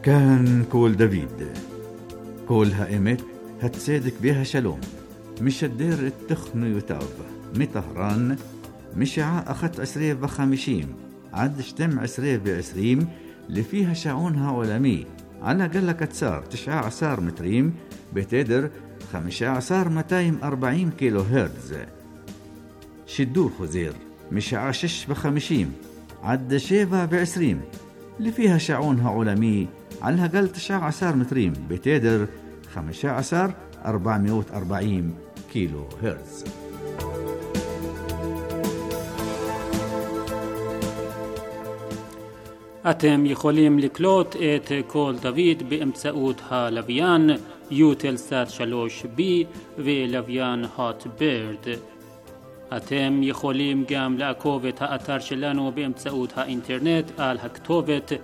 כאן קול דוד, קול האמת, הצדק והשלום, משדר את תוכניותיו מטהרן, משעה 11:50 עד 12:20 לפי השעון העולמי, על הגל הקצר 19 מטרים בתדר 15,240 קילו הרטז. שידור חוזר משעה 6:50 עד 7:20 לפי השעון העולמי, על הגל 19 מטרים בתדר 15,440 קילו הרטז. אתם יכולים לקלוט את קול דוד באמצעות הלוויין יוטלסאט 3B ולוויין הוטברד. אתם יכולים גם לעקוב את האתר שלנו באמצעות האינטרנט על הכתובת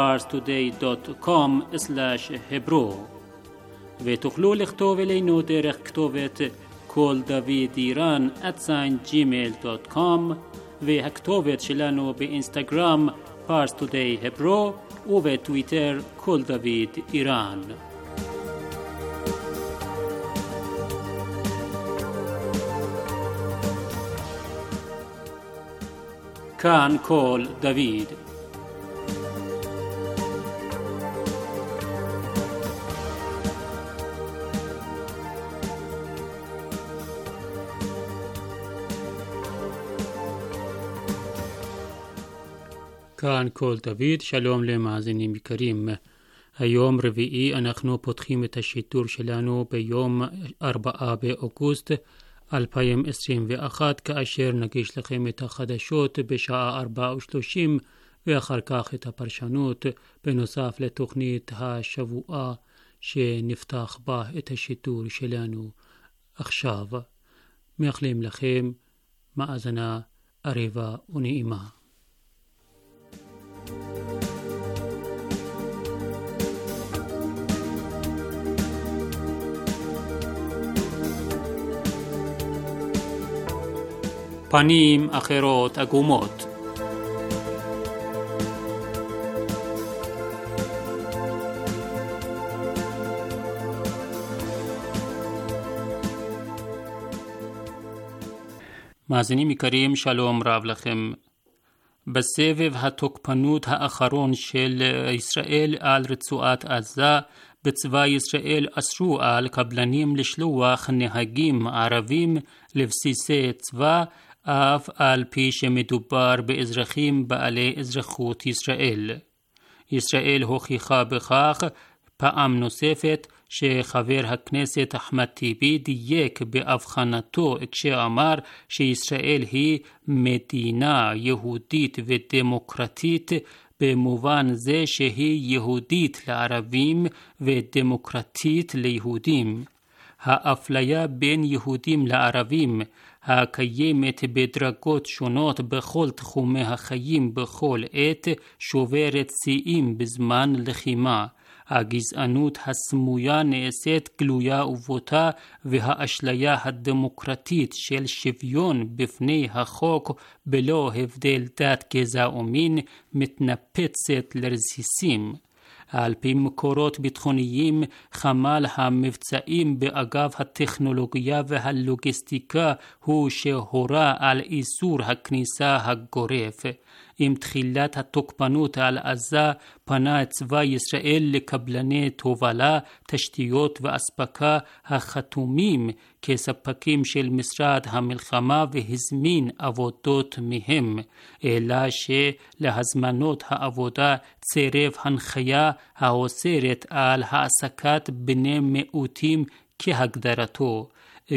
parstoday.com/hebrew, ותוכלו לכתוב אלינו דרך כתובת קול דוד איראן @gmail.com, והכתובת שלנו באינסטגרם parstoday.hebrew ובטוויטר קול דוד איראן. כאן קול דוד. כאן קול דוד, שלום למאזינים יקרים. היום רביעי אנחנו פותחים את השידור שלנו ביום 4 באוגוסט 2021, כאשר נגיש לכם את החדשות בשעה 4:30 ואחר כך את הפרשנות, בנוסף לתוכנית השבוע שנפתח בה את השידור שלנו עכשיו. מאחלים לכם מאזנה ערבה ונעימה. פנים אחרות עגומות. מאזינים יקרים, שלום רב לכם. בסבב התוקפנות האחרון של ישראל על רצועת עזה, בצבא ישראל אסרו על קבלנים לשלוח נהגים ערבים לבסיסי צבא, אף על פי שמדובר באזרחים בעלי אזרחות ישראל. ישראל הוכיחה בכך פעם נוספת שחבר הכנסת אחמד טיבי דייק בהבחנתו כשאמר שישראל היא מדינה יהודית ודמוקרטית, במובן זה שהיא יהודית לערבים ודמוקרטית ליהודים. האפליה בין יהודים לערבים, הקיימת בדרגות שונות בכל תחומי החיים בכל עת, שוברת שיאים בזמן לחימה. הגזענות הסמויה נעשית גלויה ובוטה, והאשליה הדמוקרטית של שוויון בפני החוק בלא הבדל דת, גזע ומין מתנפצת לרסיסים. על פי מקורות ביטחוניים, חמ"ל המבצעים באגף הטכנולוגיה והלוגיסטיקה הוא שהורה על איסור הכניסה הגורף. עם תחילת התוקפנות על עזה פנה צבא ישראל לקבלני תובלה, תשתיות ואספקה החתומים כספקים של משרד המלחמה והזמין עבודות מהם, אלא שלהזמנות העבודה צירף הנחיה האוסרת על העסקת בני מיעוטים כהגדרתו.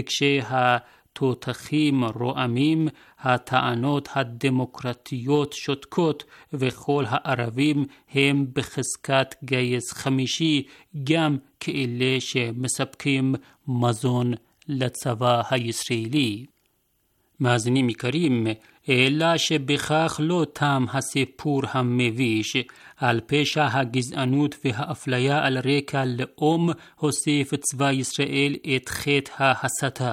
תותחים רועמים, הטענות הדמוקרטיות שותקות, וכל הערבים הם בחזקת גיס חמישי, גם כאלה שמספקים מזון לצבא הישראלי. מאזינים יקרים, אלא שבכך לא תם הסיפור המביש. על פשע הגזענות והאפליה על רקע לאום הוסיף צבא ישראל את חטא ההסתה.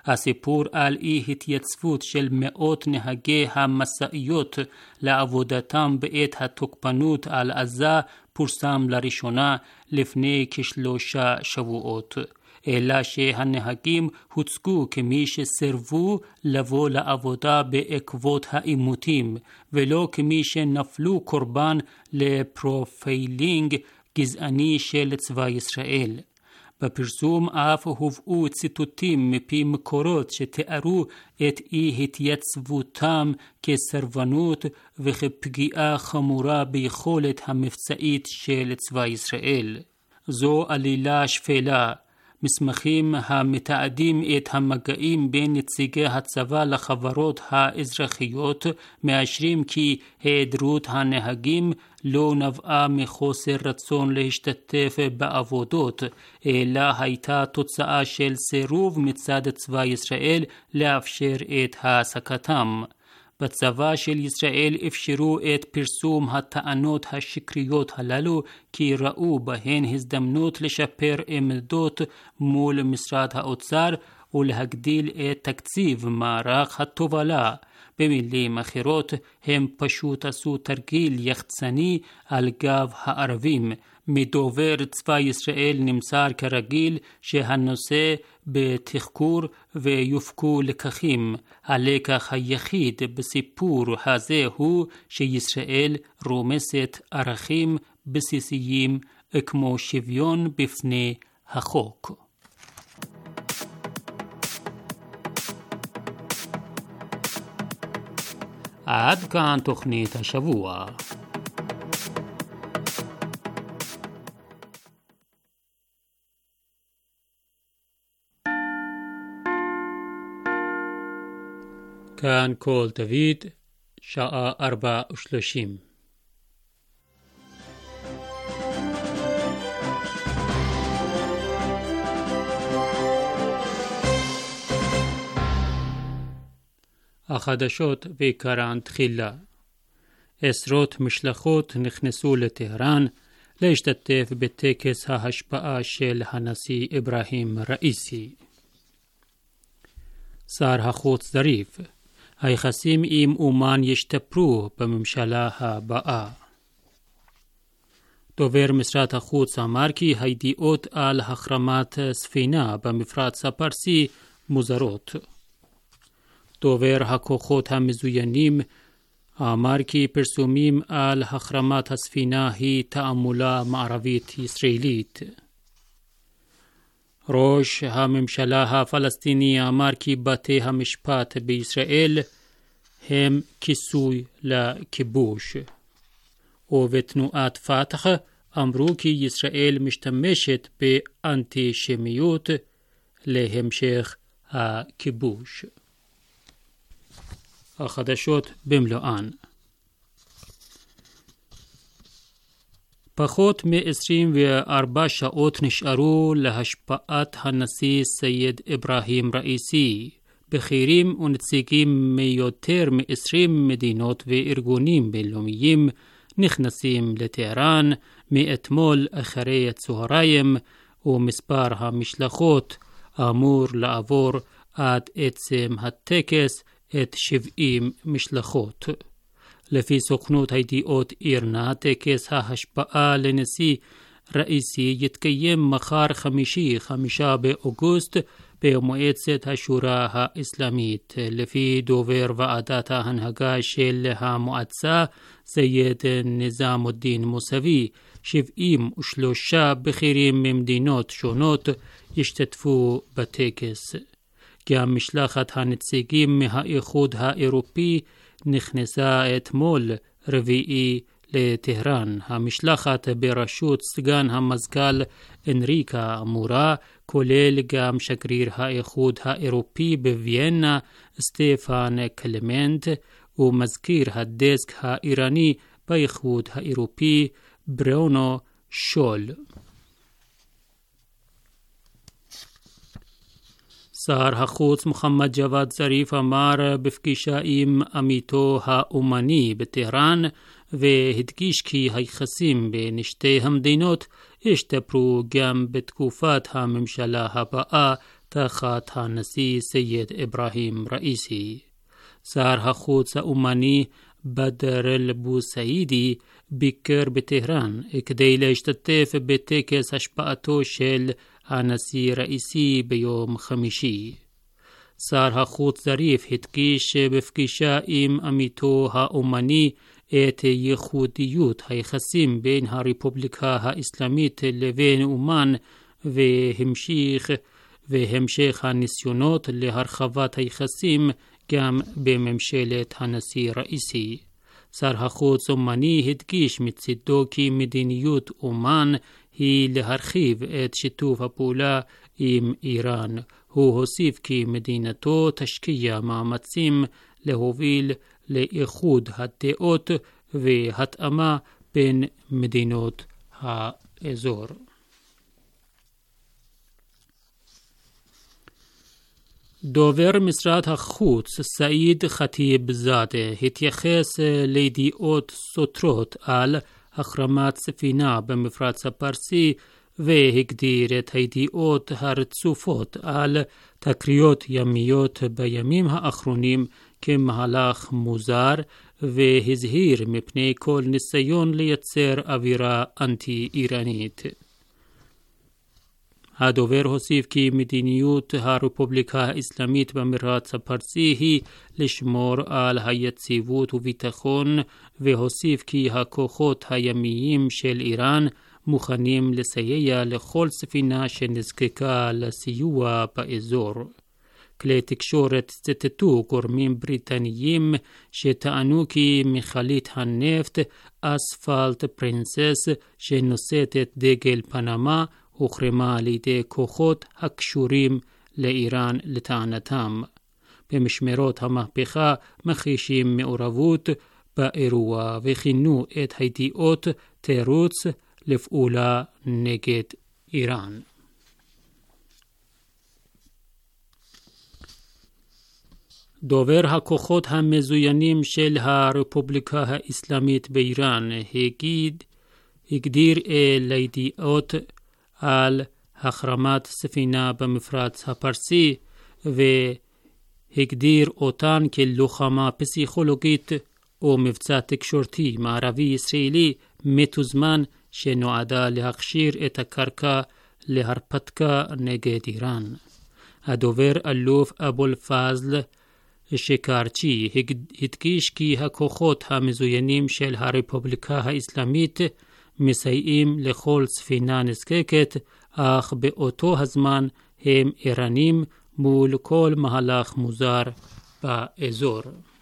הסיפור על אי התייצבות של מאות נהגי המשאיות לעבודתם בעת התוקפנות על עזה פורסם לראשונה לפני כ3 שבועות. אלא שהנהגים הוצגו כמי שסירבו לבוא לעבודה בעקבות העימותים, ולא כמי שנפלו קורבן לפרופיילינג גזעני של צבא ישראל. בפרסום אף הובאו ציטוטים מפי מקורות שתיארו את אי התייצבותם כסרבנות וכפגיעה חמורה ביכולת המבצעית של צבא ישראל. זו עלילה שפלה. מסמכים המתעדים את המגעים בין נציגי הצבא לחברות האזרחיות מאשרים כי היעדרות הנהגים לא נבעה מחוסר רצון להשתתף בעבודות, אלא הייתה תוצאה של סירוב מצד צבא ישראל לאפשר את העסקתם. בצבא של ישראל אפשרו את פרסום הטענות השקריות הללו כי ראו בהן הזדמנות לשפר עמדות מול משרד האוצר ולהגדיל את תקציב מערך התובלה. במילים אחרות, הם פשוט עשו תרגיל יחצני על גב הערבים. מדובר צבא ישראל נמסר כרגיל שהנושא בתחקור ויופקו לקחים. הלקח היחיד בסיפור הזה הוא שישראל רומסת ערכים בסיסיים כמו שוויון בפני החוק. עד כאן תוכנית השבוע. כאן קול דוד, שעה 4:30. החדשות ועיקרן תחילה. עשרות משלחות נכנסו לטהרן להשתתף בטקס ההשבעה של הנשיא אברהים ראיסי. שר החוץ זריף, היחסים עם אומן ישתפרו בממשלה הבאה. דובר משרד החוץ אמר כי הידיעות על החרמת ספינה במפרץ הפרסי מוזרות. דובר הכוחות המזוינים אמר כי פרסומים על החרמת הספינה היא תעמולה מערבית ישראלית. ראש הממשלה הפלסטיני אמר כי בתי המשפט בישראל הם כיסוי לכיבוש. ובתנועת פתח אמרו כי ישראל משתמשת באנטישמיות להמשך הכיבוש. החדשות במלואן. פחות מ-24 שעות נשארו להשבעת הנשיא סייד אברהים ראיסי. בכירים ונציגים מיותר מ-20 מדינות וארגונים בינלאומיים נכנסים לטהרן מאתמול אחרי הצהריים, ומספר המשלחות אמור לעבור עד עצם הטקס את 70 משלחות. לפי סוכנות הידיעות אירנה, טקס ההשבעה לנשיא ראיסי יתקיים מחר חמישי, 5 באוגוסט, במועצת השורה האסלאמית. לפי דובר ועדת ההנהגה של המועצה, סייד ניזאמודין מוסאווי, 73 בכירים ממדינות שונות ישתתפו בטקס. גם משלחת הנציגים מהאיחוד האירופי נכנסה אתמול רביעי לטהרן. המשלחת בראשות סגן המזכ"ל אנריקה מורה, כולל גם שגריר האיחוד האירופי בוויינה סטפן קלמנט ומזכיר הדסק האיראני באיחוד האירופי ברונו שול. שר החוץ מוחמד ג'וואד זריף אמר בפגישה עם עמיתו האומני בטהרן והדגיש כי היחסים בין שתי המדינות ישתפרו גם בתקופת הממשלה הבאה תחת הנשיא סייד אברהים ראיסי. שר החוץ האומני בדר אל-בוסעידי ביקר בטהרן כדי להשתתף בטקס השפעתו של הנשיא ראיסי ביום חמישי. שר החוץ זריף הדגיש בפגישה עם עמיתו האומני את ייחודיות היחסים בין הרפובליקה האסלאמית לבין אומן והמשך הניסיונות להרחבת היחסים גם בממשלת הנשיא ראיסי. שר החוץ אומני הדגיש מצידו כי מדיניות אומן היא להרחיב את שיתוף הפעולה עם איראן. הוא הוסיף כי מדינתו תשקיע מאמצים להוביל לאיחוד הדעות והתאמה בין מדינות האזור. דובר משרד החוץ סעיד ח'טיב זאדה התייחס לידיעות סותרות על החרמת ספינה במפרץ הפרסי והגדיר את הידיעות הרצופות על תקריות ימיות בימים האחרונים כמהלך מוזר והזהיר מפני כל ניסיון לייצר אווירה אנטי-איראנית. הדובר הוסיף כי מדיניות הרפובליקה האסלאמית במפרץ הפרסי היא לשמור על היציבות וביטחון, והוסיף כי הכוחות הימיים של איראן מוכנים לסייע לכל ספינה שנזקקה לסיוע באזור. כלי תקשורת ציטטו גורמים בריטניים שטענו כי מכלית הנפט אספלט פרינסס שנושאת את דגל פנמה הוחרמה על ידי כוחות הקשורים לאיראן לטענתם. במשמרות המהפכה מכחישים מעורבות באירוע וכינו את הידיעות תירוץ לפעולה נגד איראן. דובר הכוחות המזוינים של הרפובליקה האסלאמית באיראן הגדיר לידיעות על החרמת ספינה במפרץ הפרסי והגדיר אותן כלוחמה פסיכולוגית או מבצע תקשורתי מערבי ישראלי מתוזמן שנועדה להכשיר את הקרקע להרפתקה נגד איראן. הדובר אלוף אבו פזל שקרצ'י הדגיש כי הכוחות המזוינים של הרפובליקה האסלאמית מסייעים לכל ספינה נזקקת, אך באותו הזמן הם ערניים מול כל מהלך מוזר באזור.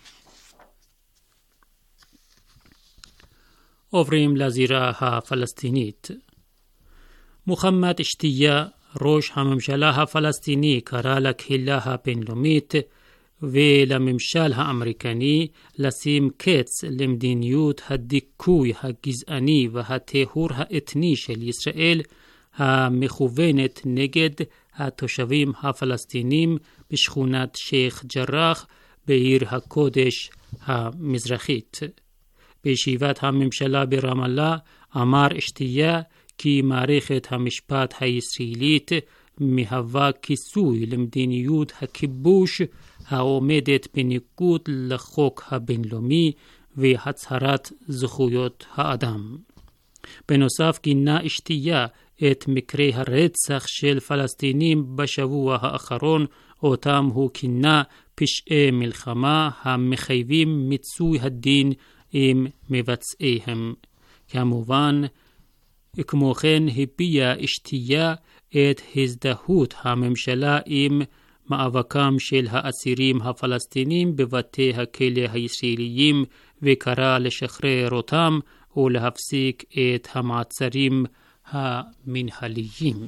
עוברים לזירה הפלסטינית. מוחמד אשתיה, ראש הממשלה הפלסטיני, קרא לקהילה הבינלאומית ולממשל האמריקני לשים קץ למדיניות הדיכוי הגזעני והטיהור האתני של ישראל המכוונת נגד התושבים הפלסטינים בשכונת שייח' ג'ראח בעיר הקודש המזרחית. בישיבת הממשלה ברמאללה אמר אשתיה כי מערכת המשפט הישראלית מהווה כיסוי למדיניות הכיבוש העומדת בניגוד לחוק הבינלאומי והצהרת זכויות האדם. בנוסף גינה אשתיה את מקרי הרצח של פלסטינים בשבוע האחרון, אותם הוא כינה פשעי מלחמה המחייבים מיצוי הדין עם מבצעיהם. כמובן, כמו כן הביעה אשתיה את הזדהות הממשלה עם מאבקם של האסירים הפלסטינים בבתי הכלא הישראליים וקרא לשחרר אותם ולהפסיק את המעצרים המנהליים.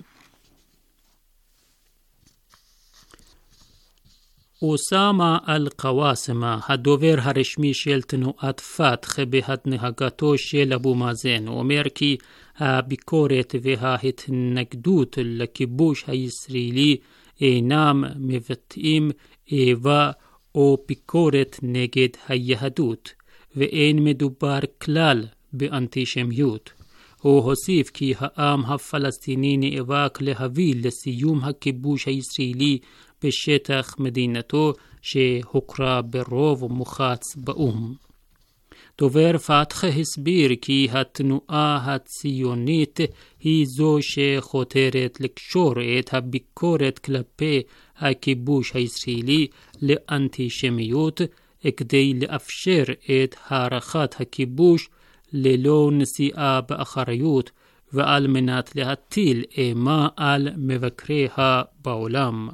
אוסאמה אל-קוואסמה, הדובר הרשמי של תנועת פתח בהנהגתו של אבו מאזן, אומר כי הביקורת וההתנגדות לכיבוש הישראלי אינם מבטאים איבה או ביקורת נגד היהדות, ואין מדובר כלל באנטישמיות. הוא הוסיף כי העם הפלסטיני נאבק להביא לסיום הכיבוש הישראלי בשטח מדינתו שהוכרה ברוב מוחץ באו"ם. דובר פתח הסביר כי התנועה הציונית היא זו שחותרת לקשור את הביקורת כלפי הכיבוש הישראלי לאנטישמיות כדי לאפשר את הערכת הכיבוש ללא נשיאה באחריות ועל מנת להטיל אימה על מבקריה בעולם.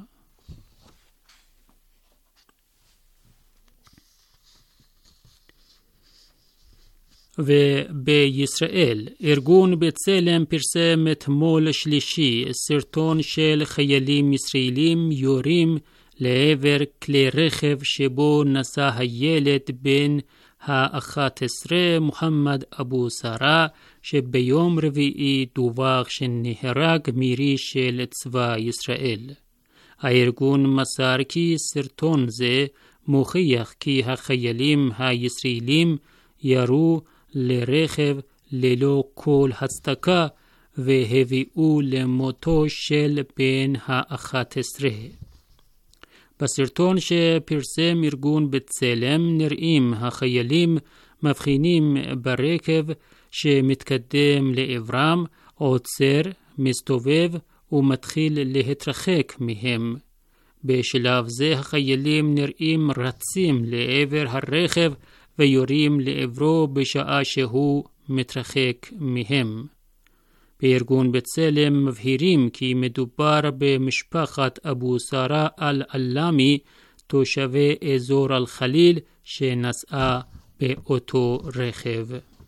ובישראל, ארגון בצלם פרסם אתמול שלישי סרטון של חיילים ישראלים יורים לעבר כלי רכב שבו נסע הילד בן ה-11 מוחמד אבו סרה, שביום רביעי דווח שנהרג מירי של צבא ישראל. הארגון מסר כי סרטון זה מוכיח כי החיילים הישראלים ירו לרכב ללא כל הצדקה והביאו למותו של בן ה-11. בסרטון שפרסם ארגון בצלם נראים החיילים מבחינים ברכב שמתקדם לעברם, עוצר, מסתובב ומתחיל להתרחק מהם. בשלב זה החיילים נראים רצים לעבר הרכב ויורים לעברו בשעה שהוא מתרחק מהם. בארגון בצלם מבהירים כי מדובר במשפחת אבו סרה אל-עלמי, תושבי אזור אל-חליל שנסעה באותו רכב.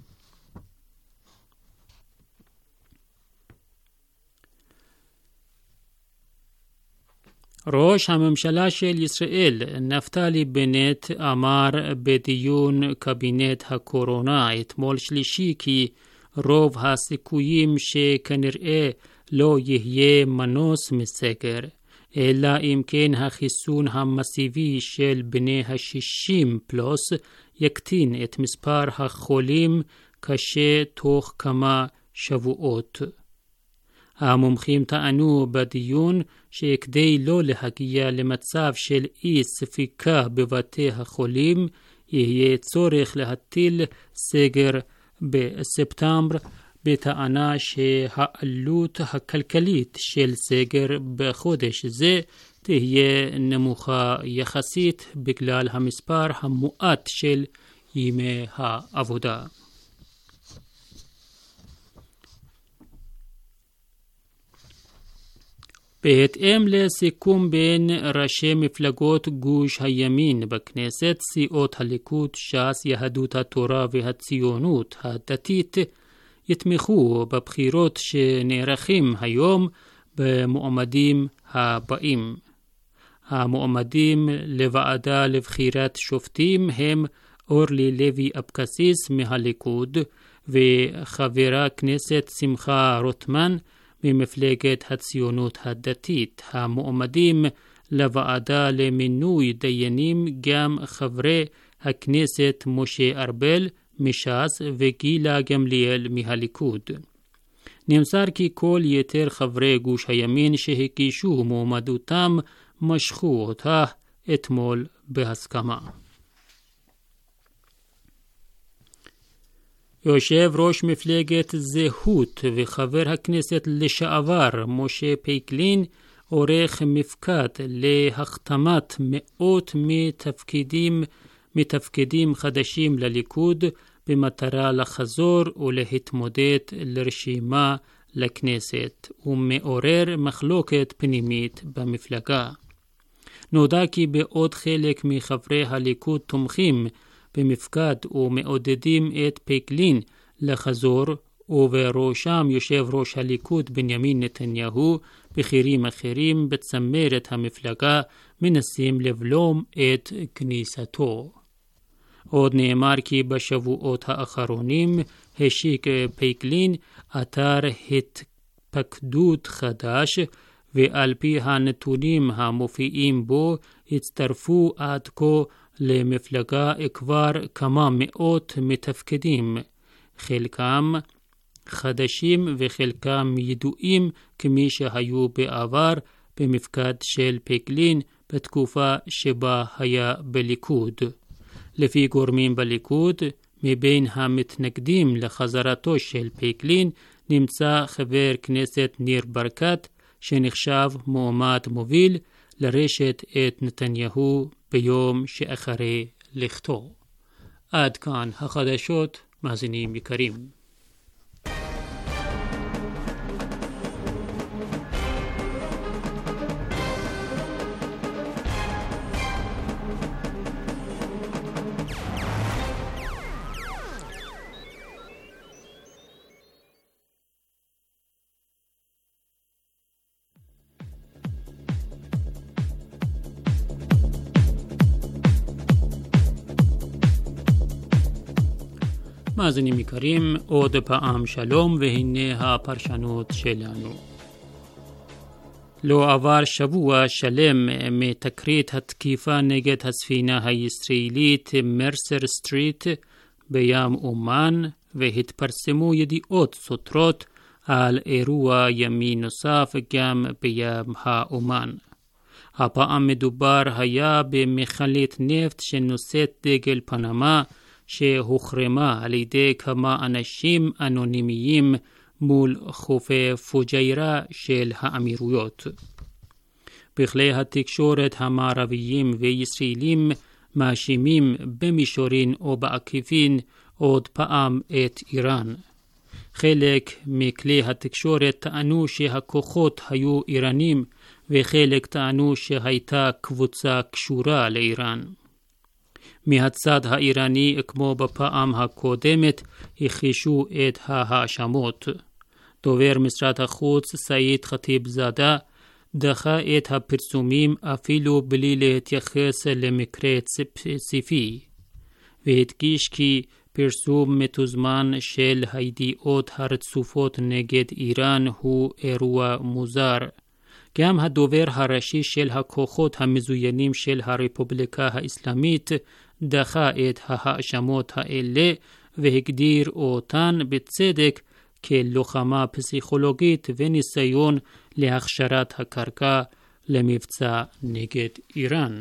ראש הממשלה של ישראל, נפתלי בנט, אמר בדיון קבינט הקורונה אתמול שלישי כי רוב הסיכויים שכנראה לא יהיה מנוס מסגר, אלא אם כן החיסון המסיבי של בני ה-60 פלוס יקטין את מספר החולים קשה תוך כמה שבועות. המומחים טענו בדיון שכדי לא להגיע למצב של אי ספיקה בבתי החולים, יהיה צורך להטיל סגר בספטמבר, בטענה שהעלות הכלכלית של סגר בחודש זה תהיה נמוכה יחסית בגלל המספר המועט של ימי העבודה. בהתאם לסיכום בין ראשי מפלגות גוש הימין בכנסת, סיעות הליכוד, ש"ס, יהדות התורה והציונות הדתית יתמכו בבחירות שנערכים היום במועמדים הבאים. המועמדים לוועדה לבחירת שופטים הם אורלי לוי אבקסיס מהליכוד וחברה כנסת שמחה רוטמן ממפלגת הציונות הדתית. המועמדים לוועדה למינוי דיינים גם חברי הכנסת משה ארבל מש"ס וגילה גמליאל מהליכוד. נמסר כי כל יתר חברי גוש הימין שהגישו מועמדותם משכו אותה אתמול בהסכמה. יושב ראש מפלגת זהות וחבר הכנסת לשעבר משה פייקלין עורך מפקד להחתמת מאות מתפקידים חדשים לליכוד במטרה לחזור ולהתמודד לרשימה לכנסת ומעורר מחלוקת פנימית במפלגה. נודע כי בעוד חלק מחברי הליכוד תומכים במפקד ומעודדים את פייקלין לחזור, ובראשם יושב ראש הליכוד בנימין נתניהו, בכירים אחרים בצמרת המפלגה מנסים לבלום את כניסתו. עוד נאמר כי בשבועות האחרונים השיק פייקלין אתר התפקדות חדש, ועל פי הנתונים המופיעים בו הצטרפו עד כה למפלגה כבר כמה מאות מתפקדים, חלקם חדשים וחלקם ידועים כמי שהיו בעבר במפקד של פייגלין בתקופה שבה היה בליכוד. לפי גורמים בליכוד, מבין המתנגדים לחזרתו של פייגלין נמצא חבר כנסת ניר ברקת, שנחשב מועמד מוביל לרשת את נתניהו ביום שאחרי לכתו. עד כאן החדשות, מאזינים יקרים. מאזינים יקרים, עוד פעם שלום, והנה הפרשנות שלנו. לא עבר שבוע שלם מתקרית התקיפה נגד הספינה הישראלית מרסר סטריט בים אומן, והתפרסמו ידיעות סותרות על אירוע ימי נוסף גם בים האומן. הפעם מדובר היה במכלית נפט שנושאת דגל פנמה, שהוחרמה על ידי כמה אנשים אנונימיים מול חופי פוג'יירה של האמירויות. בכלי התקשורת המערביים וישראלים מאשימים במישורין או בעקיפין עוד פעם את איראן. חלק מכלי התקשורת טענו שהכוחות היו איראנים, וחלק טענו שהייתה קבוצה קשורה לאיראן. מהצד האיראני, כמו בפעם הקודמת, הכחישו את ההאשמות. דובר משרד החוץ סעיד חטיב זאדה דחה את הפרסומים אפילו בלי להתייחס למקרה ספציפי, והדגיש כי פרסום מתוזמן של הידיעות הרצופות נגד איראן הוא אירוע מוזר. גם הדובר הראשי של הכוחות המזוינים של הרפובליקה האסלאמית דחה את ההאשמות האלה והגדיר אותן בצדק כלוחמה פסיכולוגית וניסיון להכשרת הקרקע למבצע נגד איראן.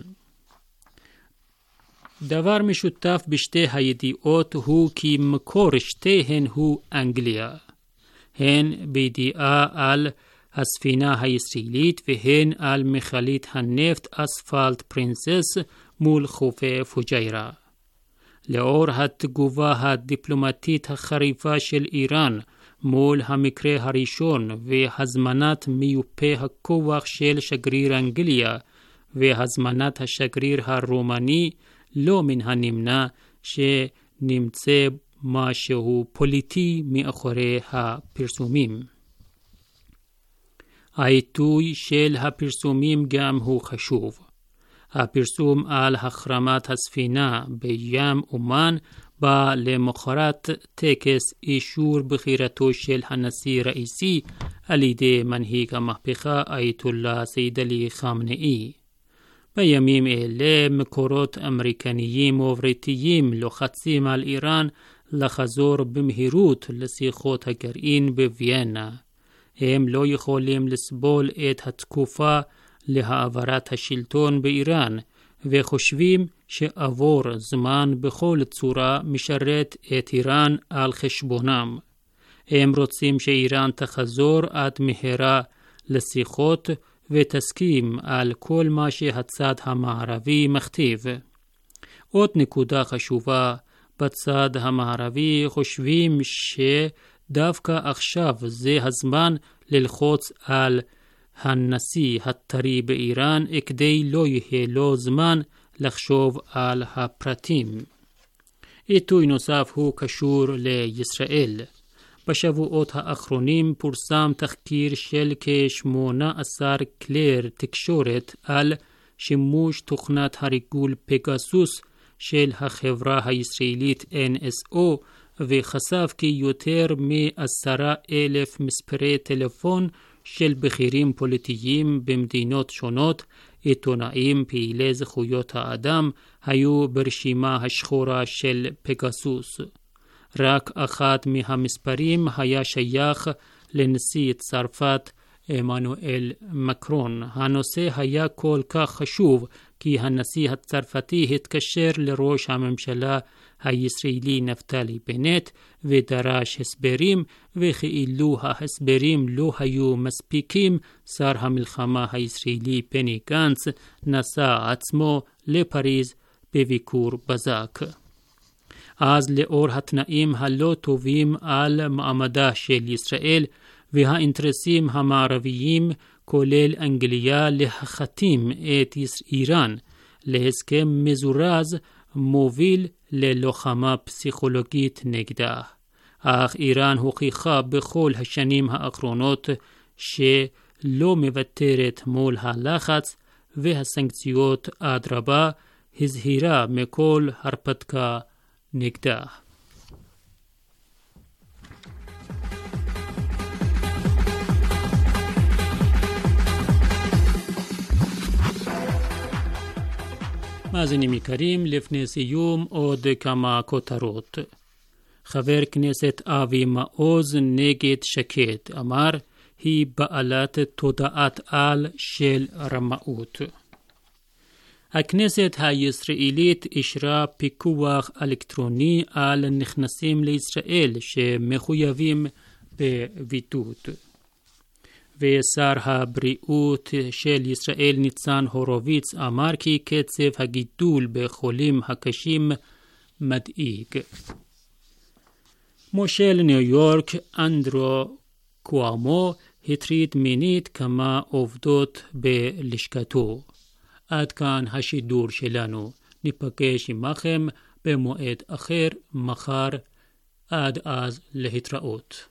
דבר משותף בשתי הידיעות הוא כי מקור שתיהן הוא אנגליה, הן בידיעה על הספינה הישראלית והן על מכלית הנפט אספלט פרינסס מול חופי פוג'יירה. לאור התגובה הדיפלומטית החריפה של איראן מול המקרה הראשון והזמנת מיופה הכוח של שגריר אנגליה והזמנת השגריר הרומני, לא מן הנמנע שנמצא משהו פוליטי מאחורי הפרסומים. העיתוי של הפרסומים גם הוא חשוב. הפרסום על החרמת הספינה בים אומן בא למחרת טקס אישור בחירתו של הנשיא ראיסי על ידי מנהיג המהפכה אייתוללה סייד עלי חמנאי. בימים אלה מקורות אמריקניים ובריטיים לוחצים על איראן לחזור במהירות לשיחות הגרעין בוויינה. הם לא יכולים לסבול את התקופה להעברת השלטון באיראן, וחושבים שעבור זמן בכל צורה משרת את איראן על חשבונם. הם רוצים שאיראן תחזור עד מהרה לשיחות ותסכים על כל מה שהצד המערבי מכתיב. עוד נקודה חשובה, בצד המערבי חושבים שדווקא עכשיו זה הזמן ללחוץ על הנשיא הטרי באיראן כדי לא יהיה לו זמן לחשוב על הפרטים. עיתוי נוסף הוא קשור לישראל. בשבועות האחרונים פורסם תחקיר של כ-18 כלי תקשורת על שימוש תוכנת הריגול פגסוס של החברה הישראלית NSO, וחשף כי יותר מ10,000 מספרי טלפון של בכירים פוליטיים במדינות שונות, עיתונאים, פעילי זכויות האדם, היו ברשימה השחורה של פגסוס. רק אחת מהמספרים היה שייך לנשיא צרפת עמנואל מקרון. הנושא היה כל כך חשוב כי הנשיא הצרפתי התקשר לראש הממשלה הישראלי נפתלי בנט ודרש הסברים, וכאילו ההסברים לא היו מספיקים, שר המלחמה הישראלי בני גנץ נסע עצמו לפריז בביקור בזק. אז לאור התנאים הלא טובים על מעמדה של ישראל והאינטרסים המערביים, כולל אנגליה, להחתים את איראן להסכם מזורז מוביל ללוחמה פסיכולוגית נגדה. אך איראן הוכיחה בכל השנים האחרונות שלא מוותרת מול הלחץ והסנקציות, אדרבה, הזהירה מכל הרפתקה נגדה. מאזינים יקרים, לפני סיום עוד כמה כותרות. חבר כנסת אבי מעוז נגד שקד, אמר היא בעלת תודעת על של רמאות. הכנסת הישראלית אישרה פיקוח אלקטרוני על נכנסים לישראל שמחויבים בבידוד. ושר הבריאות של ישראל ניצן הורוביץ אמר כי קצב הגידול בחולים הקשים מדאיג. מושל ניו יורק אנדרו קואמו הטריד מינית כמה עובדות בלשכתו. עד כאן השידור שלנו. ניפגש עמכם במועד אחר מחר. עד אז להתראות.